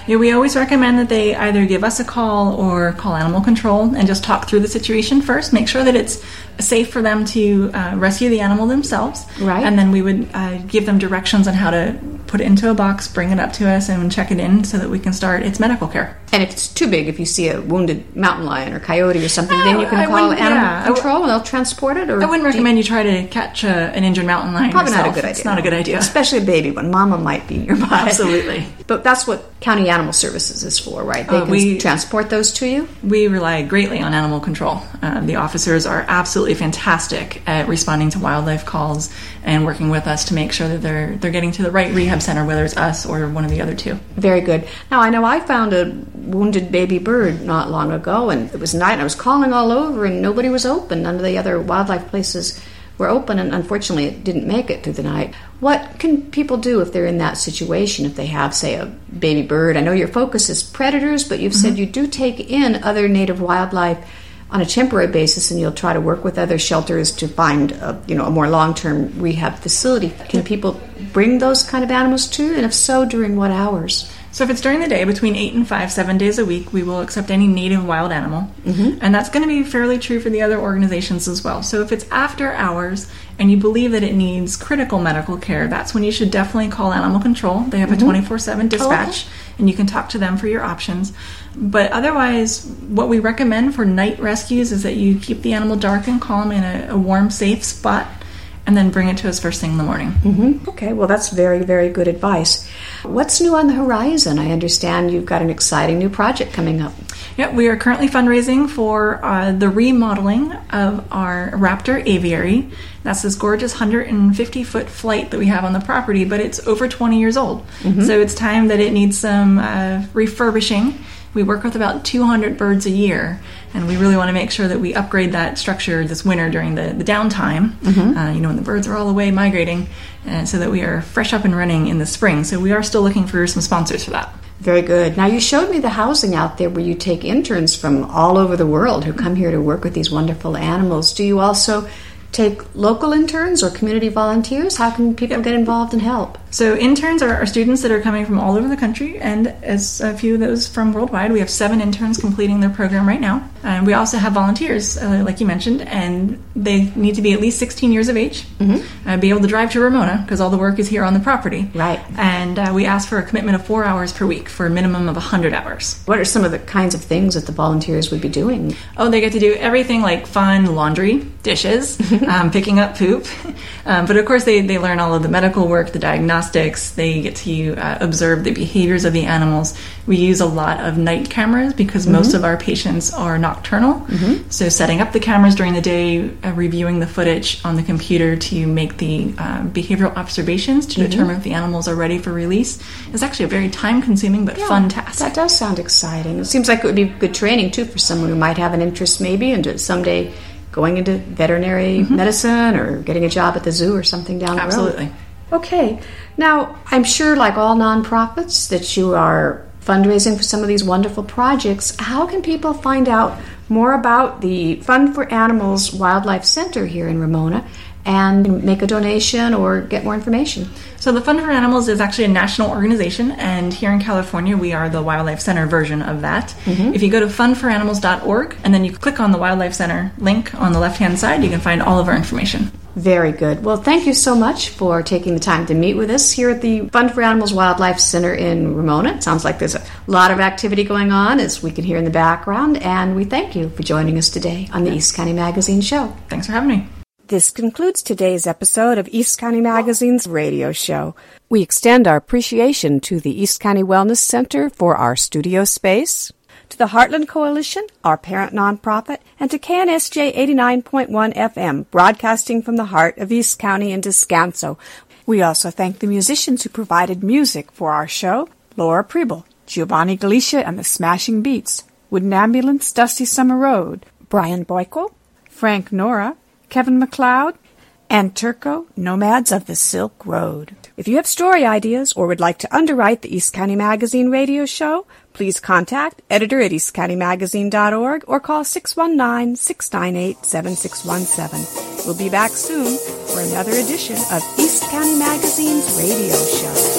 Yeah, we always recommend that they either give us a call or call animal control and just talk through the situation first. Make sure that it's safe for them to uh, rescue the animal themselves. Right. And then we would uh, give them directions on how to put it into a box, bring it up to us, and check it in so that we can start its medical care. And if it's too big, if you see a wounded mountain lion or coyote or something, No, then you can I call wouldn't- animal yeah, I control and they'll transport it? Or I wouldn't do recommend you try to catch a, an injured mountain lion Probably yourself. not a good idea. It's not a good idea. Especially a baby one. Mama might be nearby. Absolutely. But that's what County Animal Services is for, right? They Uh, can we- transport those to you? We rely greatly on animal control. Uh, the officers are absolutely fantastic at responding to wildlife calls and working with us to make sure that they're they're getting to the right rehab center, whether it's us or one of the other two. Very good. Now, I know I found a wounded baby bird not long ago, and it was night, and I was calling all over, and nobody was open. None of the other wildlife places were open, and unfortunately it didn't make it through the night. What can people do if they're in that situation, if they have, say, a baby bird? I know your focus is predators, but you've mm-hmm. said you do take in other native wildlife on a temporary basis, and you'll try to work with other shelters to find a, you know, a more long-term rehab facility. Can people bring those kind of animals too? And if so, during what hours? So if it's during the day, between eight and five, seven days a week, we will accept any native wild animal. Mm-hmm. And that's going to be fairly true for the other organizations as well. So if it's after hours and you believe that it needs critical medical care, that's when you should definitely call Animal Control. They have mm-hmm. a twenty-four seven dispatch, oh, okay. and you can talk to them for your options. But otherwise, what we recommend for night rescues is that you keep the animal dark and calm in a, a warm, safe spot, and then bring it to us first thing in the morning. Mm-hmm. Okay, well, that's very, very good advice. What's new on the horizon? I understand you've got an exciting new project coming up. Yeah, we are currently fundraising for uh, the remodeling of our Raptor aviary. That's this gorgeous one hundred fifty foot flight that we have on the property, but it's over twenty years old. Mm-hmm. So it's time that it needs some uh, refurbishing. We work with about two hundred birds a year, and we really want to make sure that we upgrade that structure this winter during the, the downtime, mm-hmm. uh, you know, when the birds are all away migrating, and so that we are fresh up and running in the spring. So we are still looking for some sponsors for that. Very good. Now, you showed me the housing out there where you take interns from all over the world who come here to work with these wonderful animals. Do you also take local interns or community volunteers? How can people get involved and help? So interns are, are students that are coming from all over the country, and as a few of those from worldwide. We have seven interns completing their program right now. And we also have volunteers, uh, like you mentioned, and they need to be at least sixteen years of age, mm-hmm. uh, be able to drive to Ramona, because all the work is here on the property. Right. And uh, we ask for a commitment of four hours per week for a minimum of one hundred hours. What are some of the kinds of things that the volunteers would be doing? Oh, they get to do everything like fun laundry, dishes, um, picking up poop. Um, but of course, they, they learn all of the medical work, the diagnostics. They get to uh, observe the behaviors of the animals. We use a lot of night cameras because mm-hmm. most of our patients are nocturnal. Mm-hmm. So setting up the cameras during the day, uh, reviewing the footage on the computer to make the uh, behavioral observations to mm-hmm. determine if the animals are ready for release is actually a very time-consuming but yeah, fun task. That does sound exciting. It seems like it would be good training, too, for someone who might have an interest maybe into someday going into veterinary mm-hmm. medicine or getting a job at the zoo or something down the Absolutely. road. Okay. Now, I'm sure, like all nonprofits, that you are fundraising for some of these wonderful projects. How can people find out more about the Fund for Animals Wildlife Center here in Ramona and make a donation or get more information? So the Fund for Animals is actually a national organization, and here in California we are the Wildlife Center version of that. Mm-hmm. If you go to fund for animals dot org and then you click on the Wildlife Center link on the left-hand side, you can find all of our information. Very good. Well, thank you so much for taking the time to meet with us here at the Fund for Animals Wildlife Center in Ramona. It sounds like there's a lot of activity going on, as we can hear in the background, and we thank you for joining us today on the East County Magazine Show. Thanks for having me. This concludes today's episode of East County Magazine's radio show. We extend our appreciation to the East County Wellness Center for our studio space, to the Heartland Coalition, our parent nonprofit, and to K N S J eighty-nine point one F M, broadcasting from the heart of East County in Descanso. We also thank the musicians who provided music for our show: Laura Preble, Giovanni Galicia and the Smashing Beats, Wooden Ambulance, Dusty Summer Road, Brian Boyko, Frank Nora, Kevin McLeod, and Turco, Nomads of the Silk Road. If you have story ideas or would like to underwrite the East County Magazine radio show, please contact editor at east county magazine dot org or call six one nine, six nine eight, seven six one seven. We'll be back soon for another edition of East County Magazine's radio show.